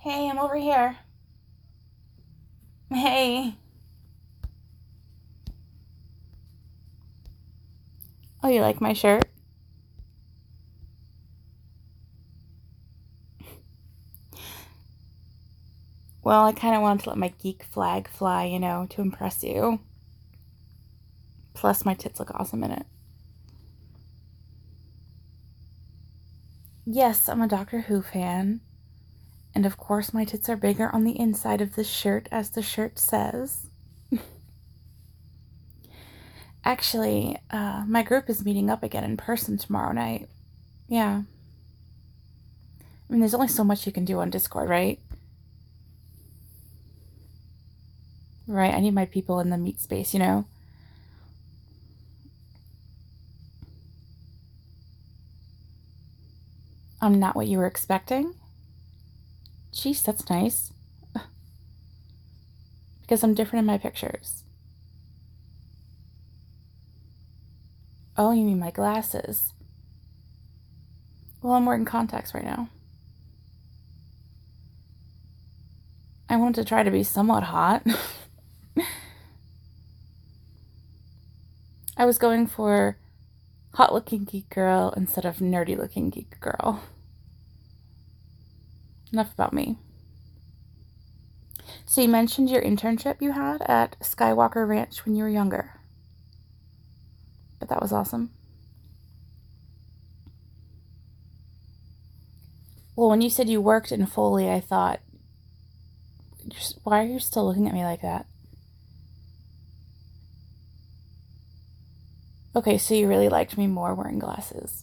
Hey, I'm over here. Hey. Oh, you like my shirt? Well, I kind of wanted to let my geek flag fly, to impress you. Plus, my tits look awesome in it. Yes, I'm a Doctor Who fan. And of course, my tits are bigger on the inside of this shirt, as the shirt says. Actually, my group is meeting up again in person tomorrow night. Yeah. I mean, there's only so much you can do on Discord, right? Right, I need my people in the meet space, I'm not what you were expecting? Jeez, that's nice. Because I'm different in my pictures. Oh, you mean my glasses? Well, I'm wearing contacts right now. I wanted to try to be somewhat hot. I was going for hot looking geek girl instead of nerdy looking geek girl. Enough about me. So you mentioned your internship you had at Skywalker Ranch when you were younger. But that was awesome. Well, when you said you worked in Foley, I thought, why are you still looking at me like that? Okay, so you really liked me more wearing glasses.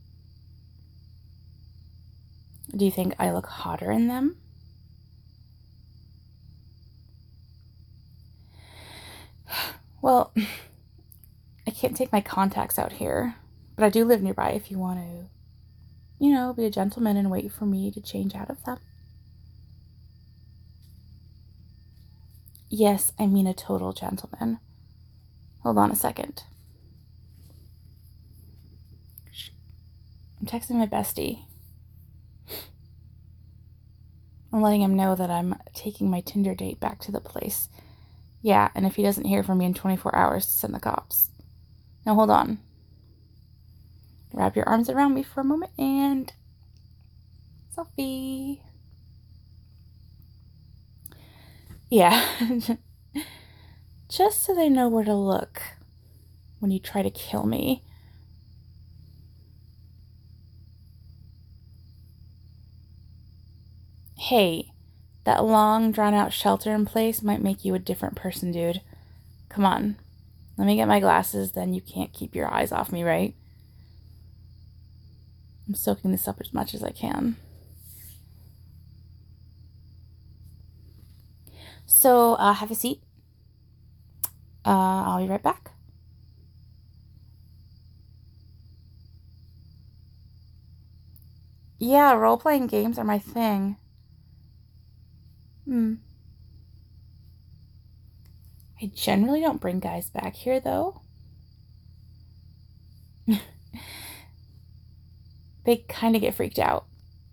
Do you think I look hotter in them? Well, I can't take my contacts out here, but I do live nearby if you want to, be a gentleman and wait for me to change out of them. Yes, I mean a total gentleman. Hold on a second. I'm texting my bestie. I'm letting him know that I'm taking my Tinder date back to the place. Yeah, and if he doesn't hear from me in 24 hours, to send the cops. Now hold on. Wrap your arms around me for a moment and selfie. Yeah. Just so they know where to look when you try to kill me. Hey, that long, drawn-out shelter in place might make you a different person, dude. Come on. Let me get my glasses, then you can't keep your eyes off me, right? I'm soaking this up as much as I can. So, have a seat. I'll be right back. Yeah, role-playing games are my thing. I generally don't bring guys back here, though. They kind of get freaked out.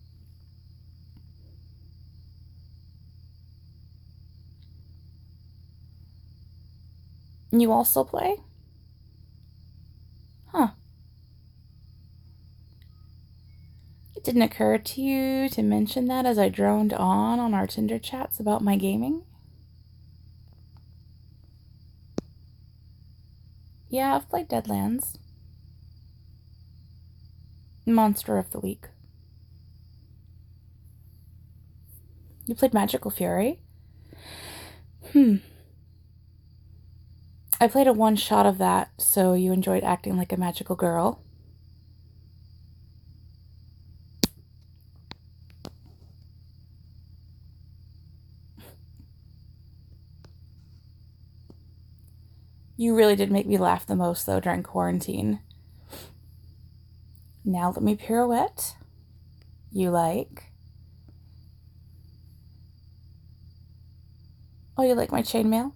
You also play? Huh. It didn't occur to you to mention that as I droned on our Tinder chats about my gaming? Yeah, I've played Deadlands. Monster of the Week. You played Magical Fury? I played a one-shot of that, so you enjoyed acting like a magical girl. You really did make me laugh the most, though, during quarantine. Now let me pirouette. You like? Oh, you like my chainmail?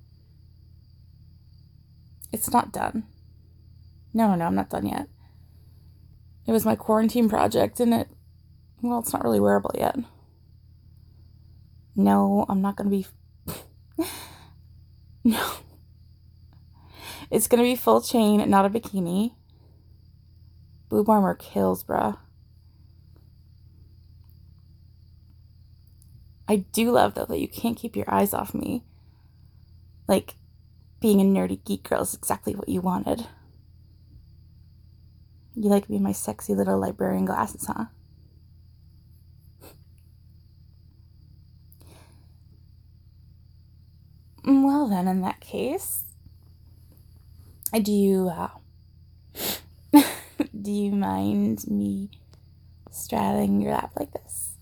It's not done. No, I'm not done yet. It was my quarantine project, and it's not really wearable yet. No, I'm not going to be... No. It's going to be full chain, not a bikini. Boob armor kills, bruh. I do love, though, that you can't keep your eyes off me. Like, being a nerdy geek girl is exactly what you wanted. You like being my sexy little librarian glasses, huh? Well, then, in that case, do you do you mind me straddling your lap like this?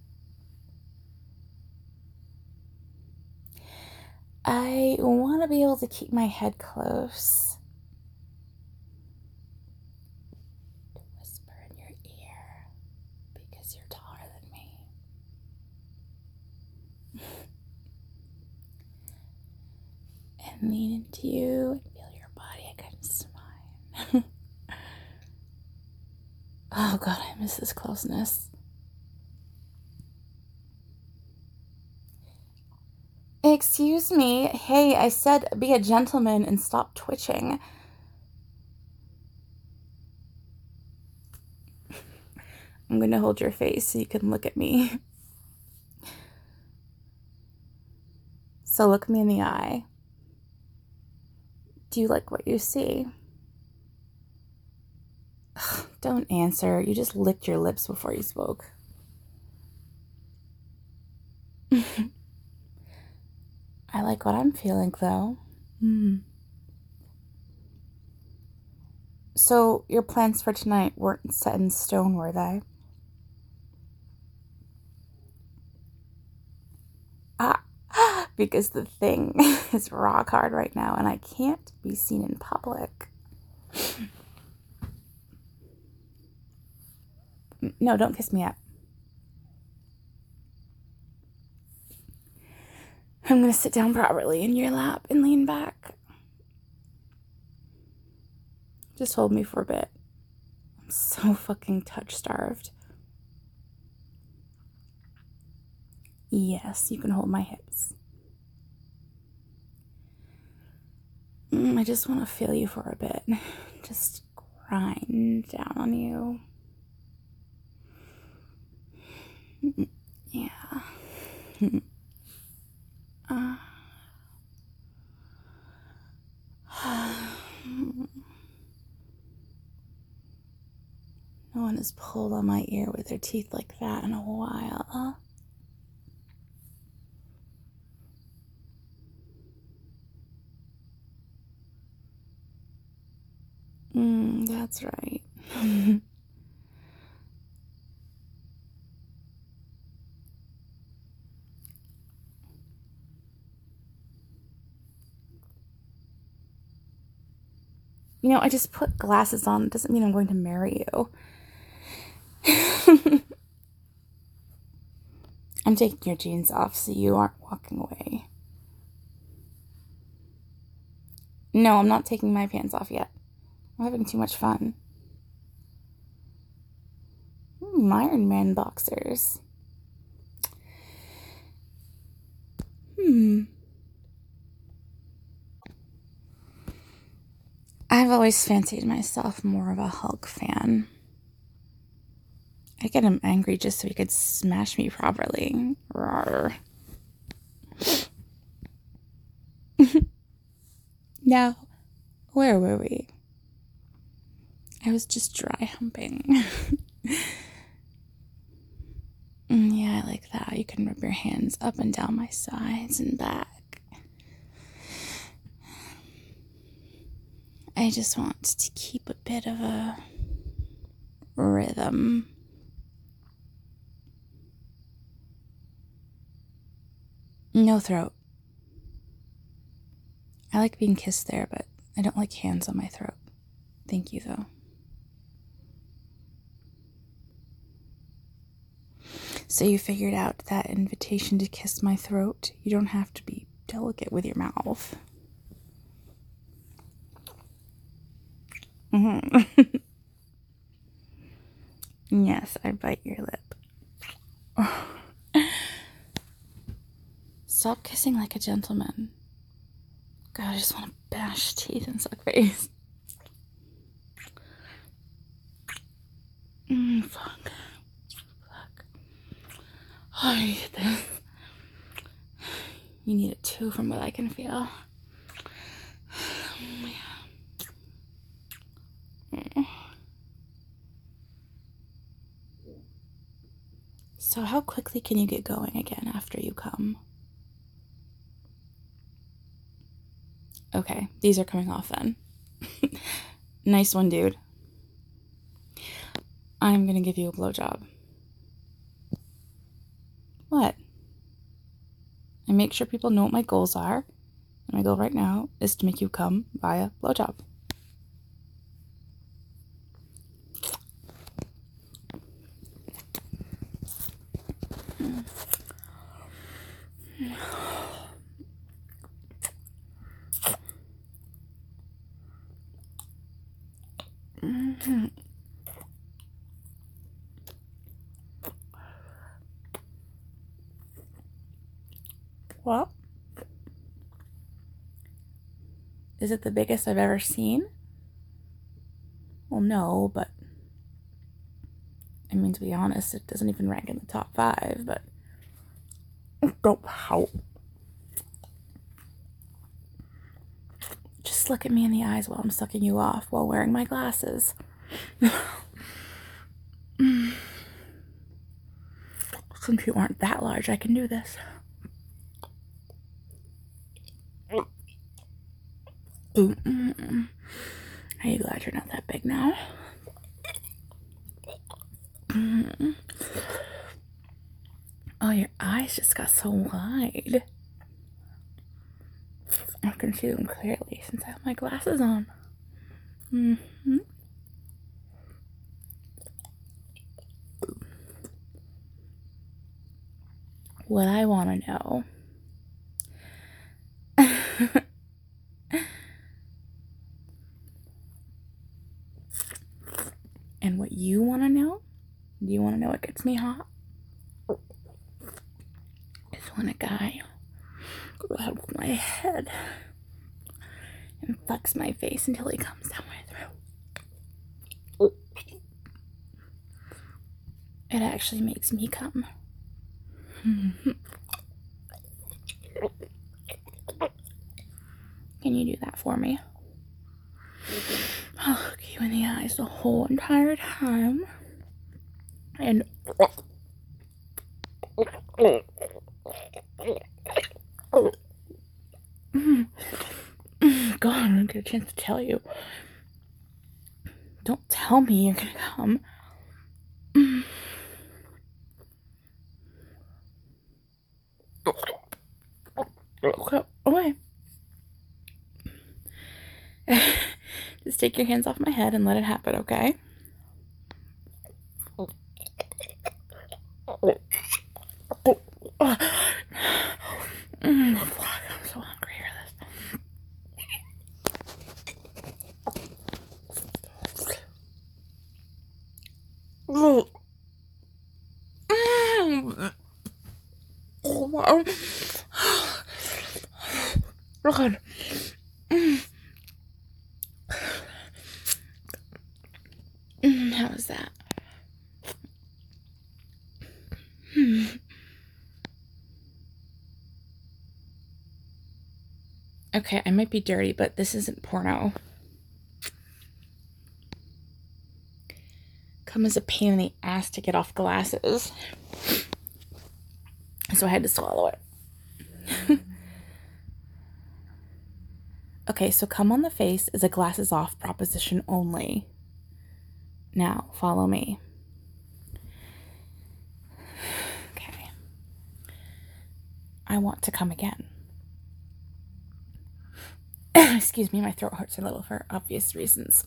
I want to be able to keep my head close. To whisper in your ear because you're taller than me. And lean into you and feel your body against mine. Oh God, I miss this closeness. Excuse me. Hey, I said be a gentleman and stop twitching. I'm going to hold your face so you can look at me. So look me in the eye. Do you like what you see? Don't answer. You just licked your lips before you spoke. I like what I'm feeling, though. So, your plans for tonight weren't set in stone, were they? Because the thing is rock hard right now and I can't be seen in public. No, don't kiss me up. I'm gonna sit down properly in your lap and lean back. Just hold me for a bit. I'm so fucking touch-starved. Yes, you can hold my hips. I just want to feel you for a bit. Just grind down on you. Yeah. No one has pulled on my ear with their teeth like that in a while. That's right. You know, I just put glasses on. It doesn't mean I'm going to marry you. I'm taking your jeans off so you aren't walking away. No, I'm not taking my pants off yet. I'm having too much fun. Iron Man boxers. I've always fancied myself more of a Hulk fan. I get him angry just so he could smash me properly. Rawr. Now, where were we? I was just dry humping. Yeah, I like that. You can rub your hands up and down my sides and back. I just want to keep a bit of a rhythm. No throat. I like being kissed there, but I don't like hands on my throat. Thank you, though. So you figured out that invitation to kiss my throat? You don't have to be delicate with your mouth. Yes, I bite your lip. Stop kissing like a gentleman. God, I just want to bash teeth and suck face. Fuck. Oh, I hate this. You need it too, from what I can feel. So how quickly can you get going again after you come? Okay, these are coming off then. Nice one, dude. I'm gonna give you a blowjob. What? I make sure people know what my goals are. And my goal right now is to make you come via blowjob. Well, is it the biggest I've ever seen? Well, no, but I mean, to be honest, it doesn't even rank in the top 5, but don't pout. Just look at me in the eyes while I'm sucking you off while wearing my glasses. Since you aren't that large, I can do this. Are you glad you're not that big now? Oh, your eyes just got so wide. I can see them clearly since I have my glasses on. What I want to know and what you want to know, do you want to know what gets me hot? Is when a guy grabs my head and fucks my face until he comes down my throat. It actually makes me come. Can you do that for me? I'll look you in the eyes the whole entire time. And God, I don't get a chance to tell you. Don't tell me you're gonna come. Okay. Just take your hands off my head and let it happen, okay? I'm so hungry for this. Wow. God. How was that? Okay, I might be dirty, but this isn't porno. Cum is a pain in the ass to get off glasses. So I had to swallow it. Okay, so cum on the face is a glasses off proposition only. Now, follow me. Okay. I want to come again. Excuse me, my throat hurts a little for obvious reasons.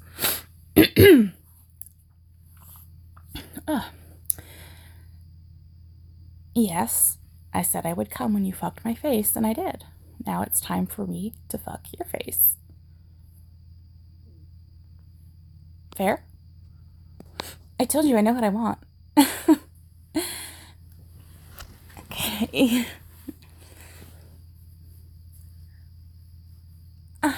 Yes, I said I would come when you fucked my face, and I did. Now it's time for me to fuck your face. Fair? I told you I know what I want. Okay.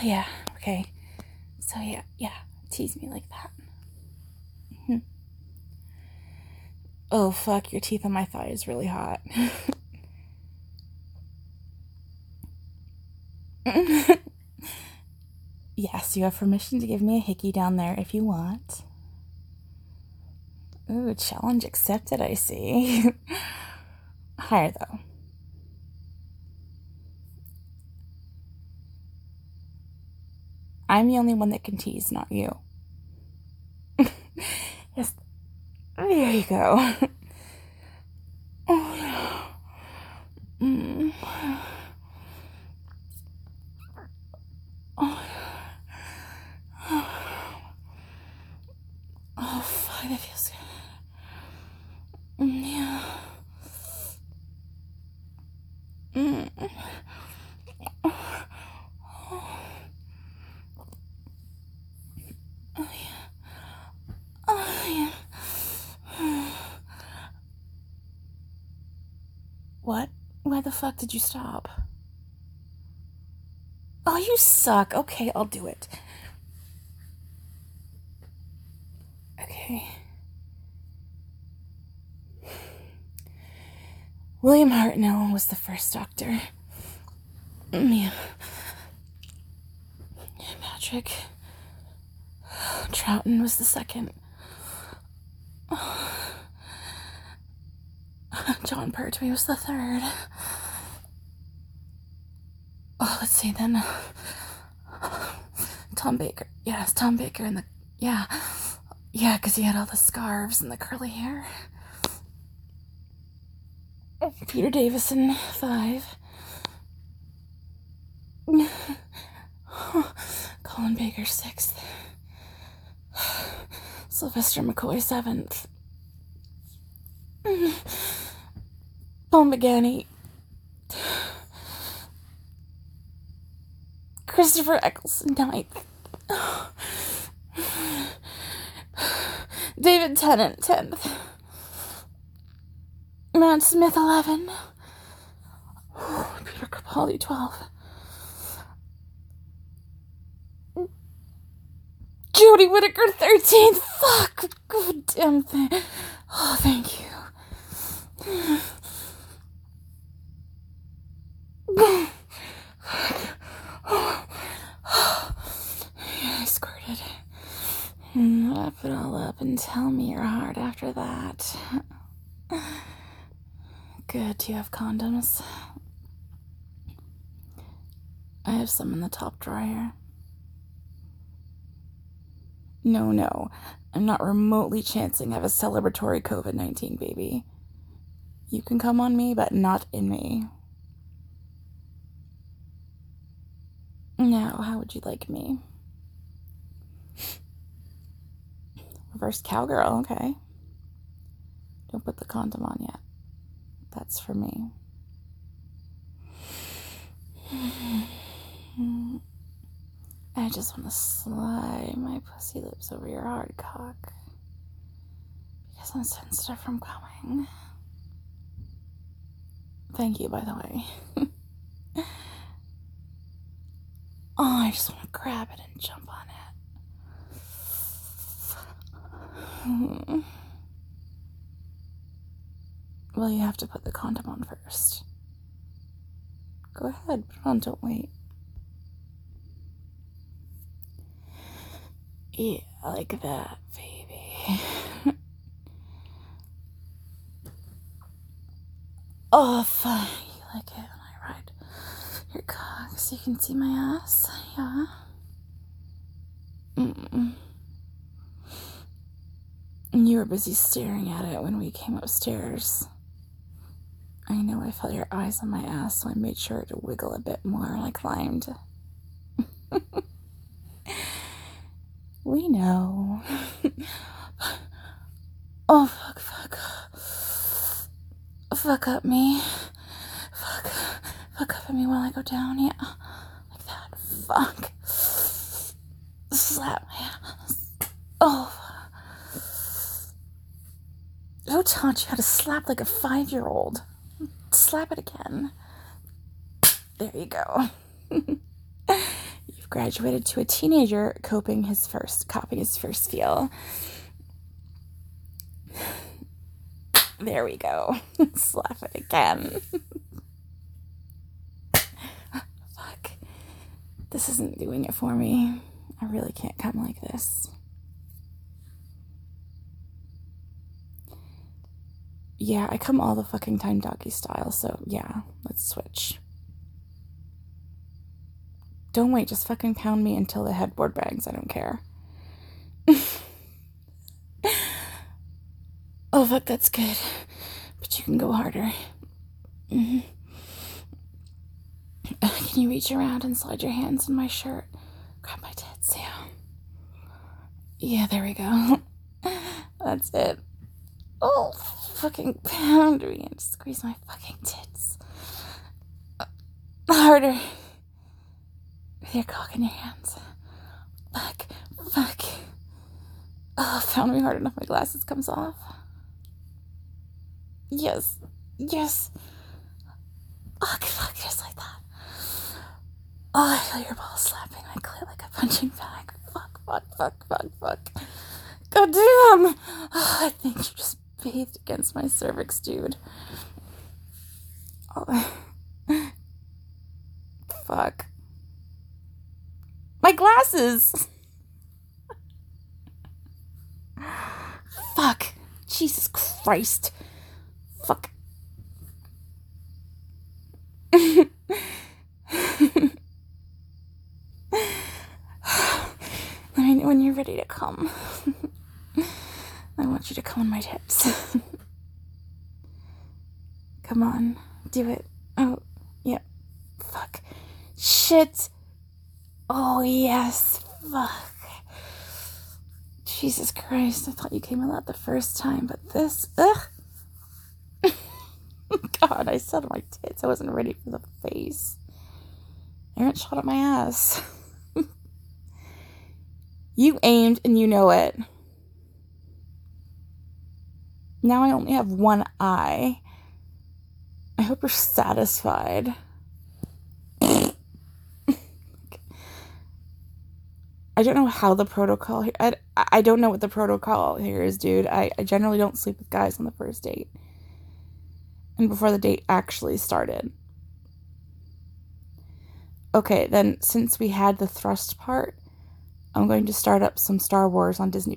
yeah, okay. So yeah, tease me like that. Oh, fuck, your teeth on my thigh is really hot. Yes, you have permission to give me a hickey down there if you want. Ooh, challenge accepted, I see. Higher, though. I'm the only one that can tease, not you. Yes. There you go. Oh, yeah. Oh, fuck, that feels good. Yeah. Oh, yeah. Oh, yeah. What? Why the fuck did you stop? Oh, you suck. Okay, I'll do it. Okay. William Hartnell was the first doctor. Yeah. Patrick Troughton was the second. John Pertwee was the third. Oh, let's see then. Tom Baker. Yes, Tom Baker and the... Yeah. Yeah, because he had all the scarves and the curly hair. Peter Davison, 5. Colin Baker, 6th. Sylvester McCoy, 7th. Paul McGanny. Christopher Eccleston, 9th. David Tennant, 10th. Matt Smith, 11. Peter Capaldi, 12. Jodie Whittaker, 13th. Fuck. God damn thing. Oh, thank you. I squirted. Wrap it all up and tell me you're hard after that. Good, do you have condoms? I have some in the top drawer here. No. I'm not remotely chancing I have a celebratory COVID-19 baby. You can come on me, but not in me. Now, how would you like me? Reverse cowgirl, okay. Don't put the condom on yet. That's for me. I just want to slide my pussy lips over your hard cock. Because I'm sensitive from coming. Thank you, by the way. Oh, I just want to grab it and jump on it. Well, you have to put the condom on first. Go ahead, put it on, don't wait. Yeah, like that, baby. Oh, fine. You like it when I ride your cock so you can see my ass? Yeah? You were busy staring at it when we came upstairs. I know I felt your eyes on my ass, so I made sure to wiggle a bit more when I climbed. We know. Oh, fuck. Fuck up me. Fuck up at me while I go down, yeah. Like that. Fuck. Slap my ass. Oh. Who taught you how to slap like a 5-year-old? Slap it again. There you go. You We've graduated to a teenager copying his first feel. There we go. Slap it again. Fuck. This isn't doing it for me. I really can't come like this. Yeah, I come all the fucking time doggy style, so yeah, let's switch. Don't wait, just fucking pound me until the headboard bangs, I don't care. Oh fuck, that's good. But you can go harder. Mm-hmm. Can you reach around and slide your hands in my shirt? Grab my tits, yeah. Yeah, there we go. That's it. Oh, fucking pound me and squeeze my fucking tits. Harder. With your cock in your hands. Fuck. Oh, pound me hard enough my glasses comes off. Yes. Oh, fuck, just like that. Oh, I feel your balls slapping my clit like a punching bag. Fuck. God damn! Oh, I think you just bathed against my cervix, dude. Oh. Fuck. My glasses! Fuck. Jesus Christ. Fuck. Let me know when you're ready to come. I want you to come on my tips. Come on. Do it. Oh, yeah. Fuck. Shit. Oh, yes. Fuck. Jesus Christ. I thought you came a lot the first time, but this. Ugh. God, I said my tits. I wasn't ready for the face. Aaron shot at my ass. You aimed and you know it. Now I only have one eye. I hope you're satisfied. I don't know how the protocol here. I don't know what the protocol here is, dude. I generally don't sleep with guys on the first date. And before the date actually started. Okay, then since we had the thrust part, I'm going to start up some Star Wars on Disney+.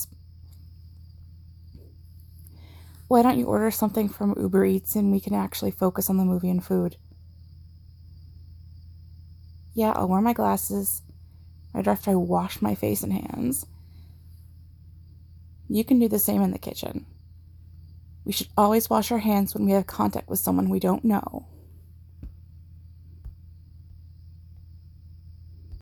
Why don't you order something from Uber Eats and we can actually focus on the movie and food? Yeah, I'll wear my glasses right after I wash my face and hands. You can do the same in the kitchen. We should always wash our hands when we have contact with someone we don't know.